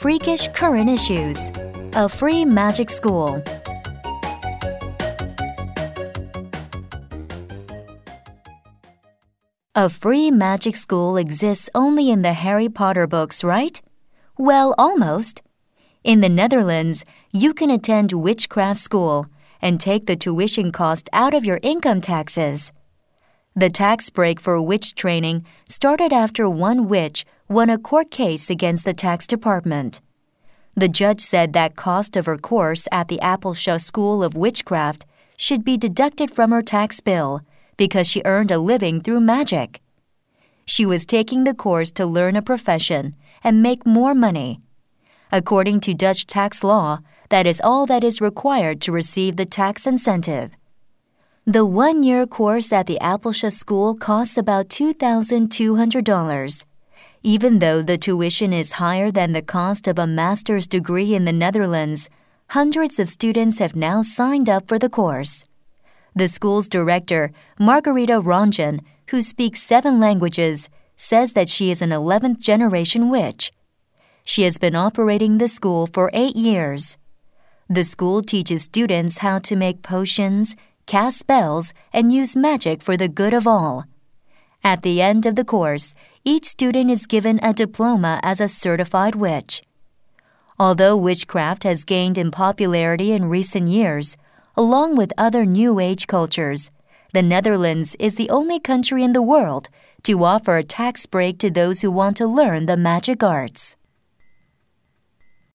Freakish current issues. A free magic school. A free magic school exists only in the Harry Potter books, right? Well, almost. In the Netherlands, you can attend witchcraft school and take the tuition cost out of your income taxes. The tax break for witch training started after one witch won a court case against the tax department. The judge said that cost of her course at the Appelscha School of Witchcraft should be deducted from her tax bill because she earned a living through magic. She was taking the course to learn a profession and make more money. According to Dutch tax law, that is all that is required to receive the tax incentive. The one-year course at the Appelscha School costs about $2,200. Even though the tuition is higher than the cost of a master's degree in the Netherlands, hundreds of students have now signed up for the course. The school's director, Margarita Rongen, who speaks 7 languages, says that she is an 11th-generation witch. She has been operating the school for 8 years. The school teaches students how to make potions, cast spells, and use magic for the good of all. At the end of the course, each student is given a diploma as a certified witch. Although witchcraft has gained in popularity in recent years, along with other New Age cultures, the Netherlands is the only country in the world to offer a tax break to those who want to learn the magic arts.